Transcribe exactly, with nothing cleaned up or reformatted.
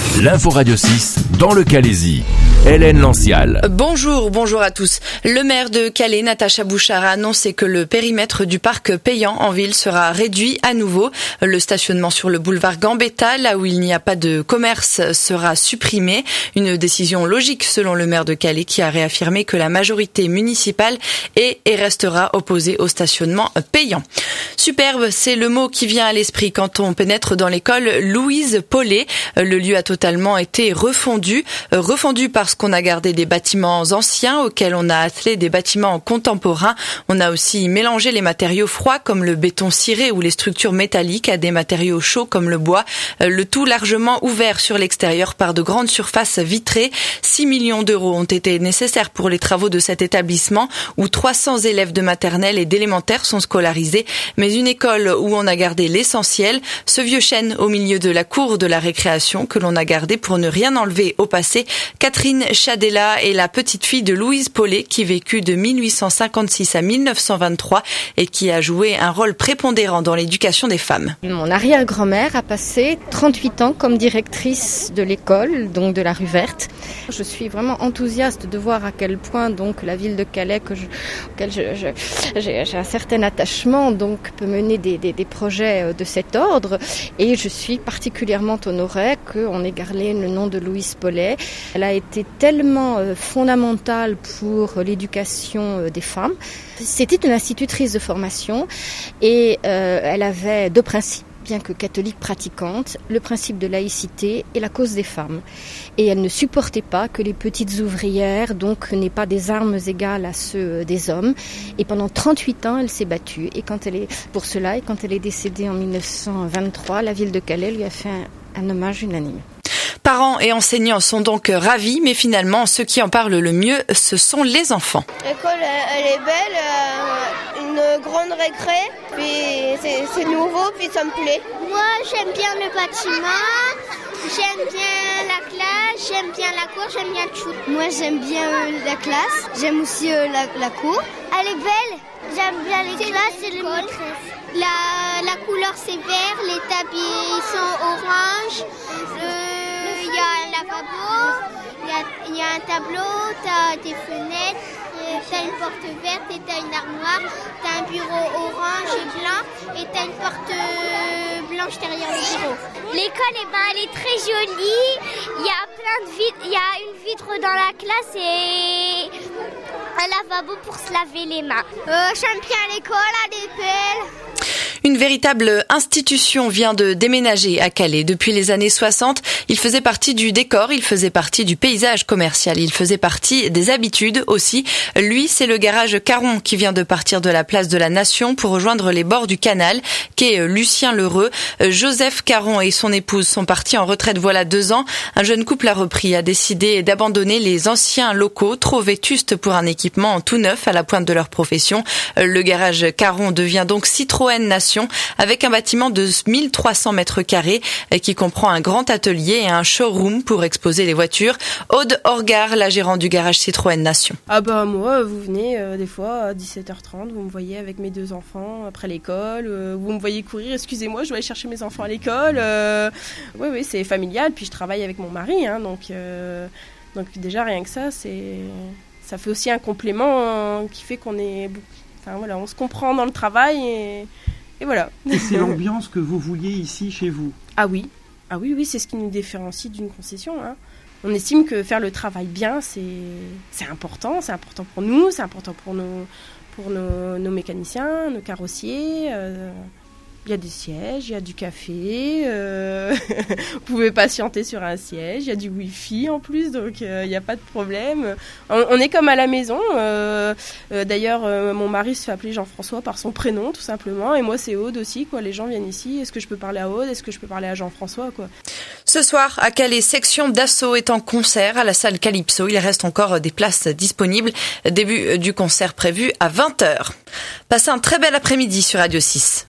L'info Radio six dans le Calaisis. Hélène Lancial. Bonjour, bonjour à tous. Le maire de Calais, Natacha Bouchard, a annoncé que le périmètre du parc payant en ville sera réduit à nouveau. Le stationnement sur le boulevard Gambetta, là où il n'y a pas de commerce, sera supprimé. Une décision logique selon le maire de Calais qui a réaffirmé que la majorité municipale est et restera opposée au stationnement payant. Superbe, c'est le mot qui vient à l'esprit quand on pénètre dans l'école Louise Paulet. Le lieu a totalement été refondu, refondu parce qu'on a gardé des bâtiments anciens auxquels on a attelé des bâtiments contemporains. On a aussi mélangé les matériaux froids comme le béton ciré ou les structures métalliques à des matériaux chauds comme le bois. Le tout largement ouvert sur l'extérieur par de grandes surfaces vitrées. six millions d'euros ont été nécessaires pour les travaux de cet établissement où trois cents élèves de maternelle et d'élémentaire sont scolarisés. Mais une école où on a gardé l'essentiel, ce vieux chêne au milieu de la cour de la récréation que l'on a gardé pour ne rien enlever au passé. Catherine Chadella est la petite fille de Louise Paulet qui vécut de mille huit cent cinquante-six à mille neuf cent vingt-trois et qui a joué un rôle prépondérant dans l'éducation des femmes. Mon arrière-grand-mère a passé trente-huit ans comme directrice de l'école, donc de la rue Verte. Je suis vraiment enthousiaste de voir à quel point donc la ville de Calais, que je, auquel je, je, j'ai, j'ai un certain attachement, donc peut mener des, des, des projets de cet ordre. Et je suis particulièrement honorée qu'on ait gardé le nom de Louise Paulet. Elle a été tellement fondamentale pour l'éducation des femmes. C'était une institutrice de formation et euh, elle avait deux principes, bien que catholique pratiquante, le principe de laïcité et la cause des femmes. Et elle ne supportait pas que les petites ouvrières donc n'aient pas des armes égales à ceux des hommes. Et pendant trente-huit ans, elle s'est battue. Et quand elle est pour cela, et quand elle est décédée en mille neuf cent vingt-trois, la ville de Calais lui a fait un, un hommage unanime. Parents et enseignants sont donc ravis, mais finalement, ceux qui en parlent le mieux, ce sont les enfants. L'école, elle est belle, euh, une grande récré, puis c'est, c'est nouveau, puis ça me plaît. Moi, j'aime bien le bâtiment, j'aime bien la classe, j'aime bien la cour, j'aime bien le foot. Moi, j'aime bien euh, la classe, j'aime aussi euh, la, la cour. Elle est belle, j'aime bien les c'est classes et les maîtresses. La, la couleur, c'est vert, les tapis sont orange. Il y a un lavabo, il y, y a un tableau, t'as des fenêtres, t'as une porte verte et t'as une armoire, t'as un bureau orange et blanc et t'as une porte blanche derrière le bureau. L'école, eh ben, elle est très jolie, il y a plein de vitres, il y a une vitre dans la classe et un lavabo pour se laver les mains. Euh, j'aime bien l'école, elle est belle. Une véritable institution vient de déménager à Calais. Depuis les années soixante, il faisait partie du décor, il faisait partie du paysage commercial, il faisait partie des habitudes aussi. Lui, c'est le garage Caron qui vient de partir de la place de la Nation pour rejoindre les bords du canal, qu'est Lucien Lheureux. Joseph Caron et son épouse sont partis en retraite voilà deux ans. Un jeune couple a repris, a décidé d'abandonner les anciens locaux, trop vétustes pour un équipement tout neuf à la pointe de leur profession. Le garage Caron devient donc Citroën Nation, avec un bâtiment de mille trois cents mètres carrés qui comprend un grand atelier et un showroom pour exposer les voitures. Aude Orgar, la gérante du garage Citroën Nation. Ah bah moi, vous venez euh, des fois à dix-sept heures trente, vous me voyez avec mes deux enfants après l'école, euh, vous me voyez courir, excusez-moi, je dois aller chercher mes enfants à l'école. Euh, oui, oui, c'est familial, puis je travaille avec mon mari, hein, donc, euh, donc déjà rien que ça, c'est, ça fait aussi un complément hein, qui fait qu'on est, enfin voilà, on se comprend dans le travail et Et voilà. Et c'est l'ambiance que vous vouliez ici chez vous? Ah oui, ah oui, oui, c'est ce qui nous différencie d'une concession. Hein. On estime que faire le travail bien, c'est, c'est important, c'est important pour nous, c'est important pour nos, pour nos, nos mécaniciens, nos carrossiers. Euh, il y a des sièges, il y a du café, euh, vous pouvez patienter sur un siège, il y a du wifi en plus, donc euh, il n'y a pas de problème. On, on est comme à la maison. Euh, euh, d'ailleurs, euh, mon mari se fait appeler Jean-François par son prénom, tout simplement, et moi c'est Aude aussi, quoi. Les gens viennent ici, est-ce que je peux parler à Aude, est-ce que je peux parler à Jean-François, quoi. Ce soir, à Calais, section d'assaut est en concert à la salle Calypso. Il reste encore des places disponibles. Début du concert prévu à vingt heures. Passez un très bel après-midi sur Radio six.